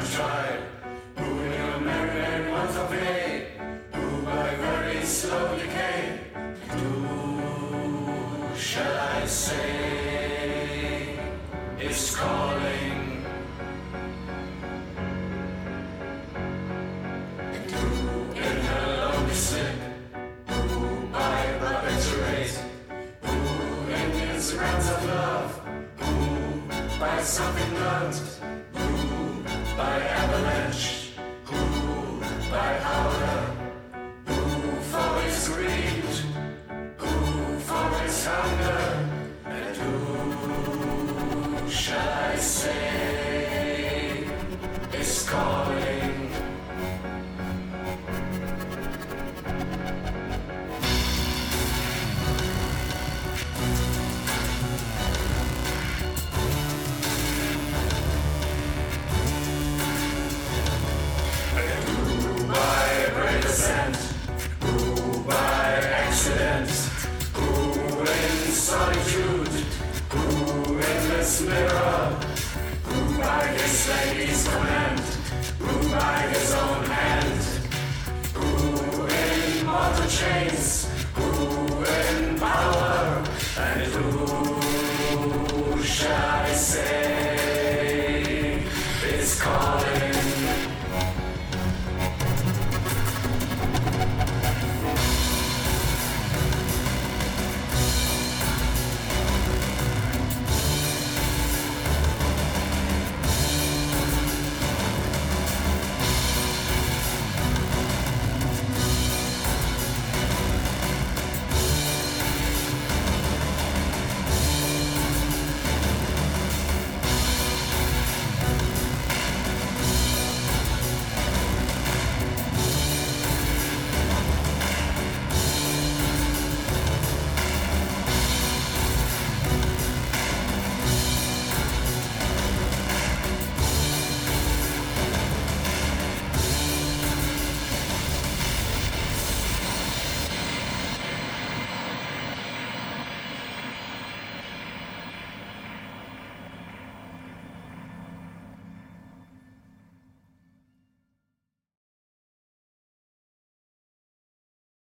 tried, who in your merry month of May, who by very slow decay, who shall I say is calling? And who in her lonely slip, who by barbiturate, who in its rounds of love, who by something blunt, who by avalanche, who by powder, who for its greed, who for its hunger, and who shall I say is calling? Who by accident, who in solitude, who in this mirror, who by his lady's command, who by his own hand, who in mortal chains, who in power, and who shall I say is calling?